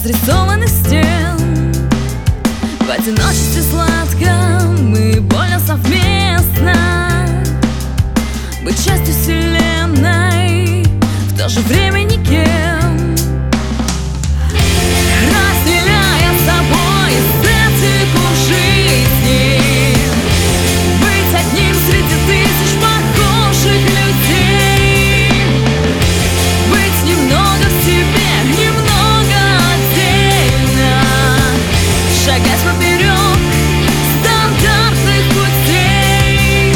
разрисованных стен. В одиночестве сладком и больно совместно быть частью вселенной, в то же время никем, разделяя с тобой эстетику жизни, быть одним среди тысяч похожих людей, быть немного в себе, немного отдельно, шагать поперек стандартных путей.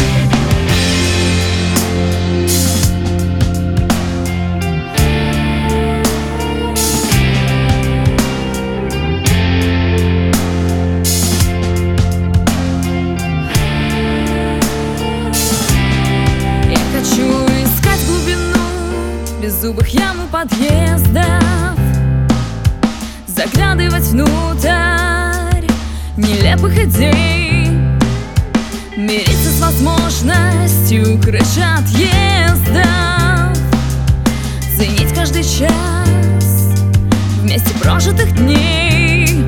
Я хочу искать глубину беззубых ям и подъездов, заглядывать внутрь нелепых идей, мириться с возможностью крыши отъездов, ценить каждый час вместе прожитых дней,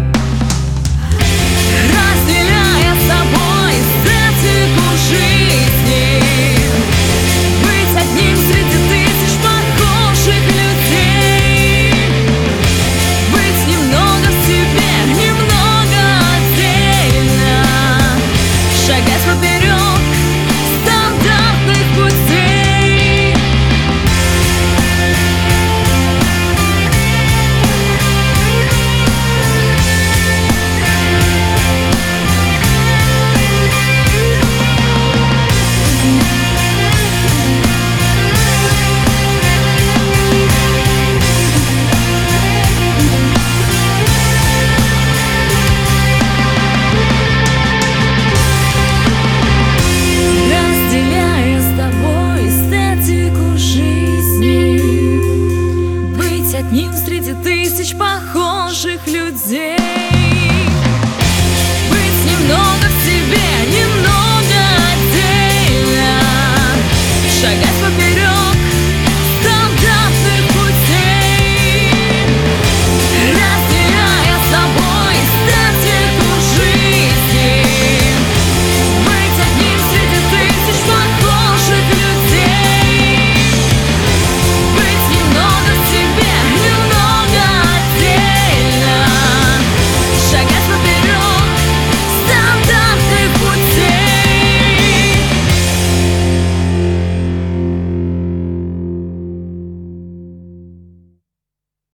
разделяя с тобой эстетику жизни, быть одним среди тысяч похожих людей, быть немного в себе, немного отдельно, шагать поперек стандартных путей. Разделяя с тобой эстетику жизни, быть одним среди тысяч похожих людей, быть немного в себе, немного отдельно, шагать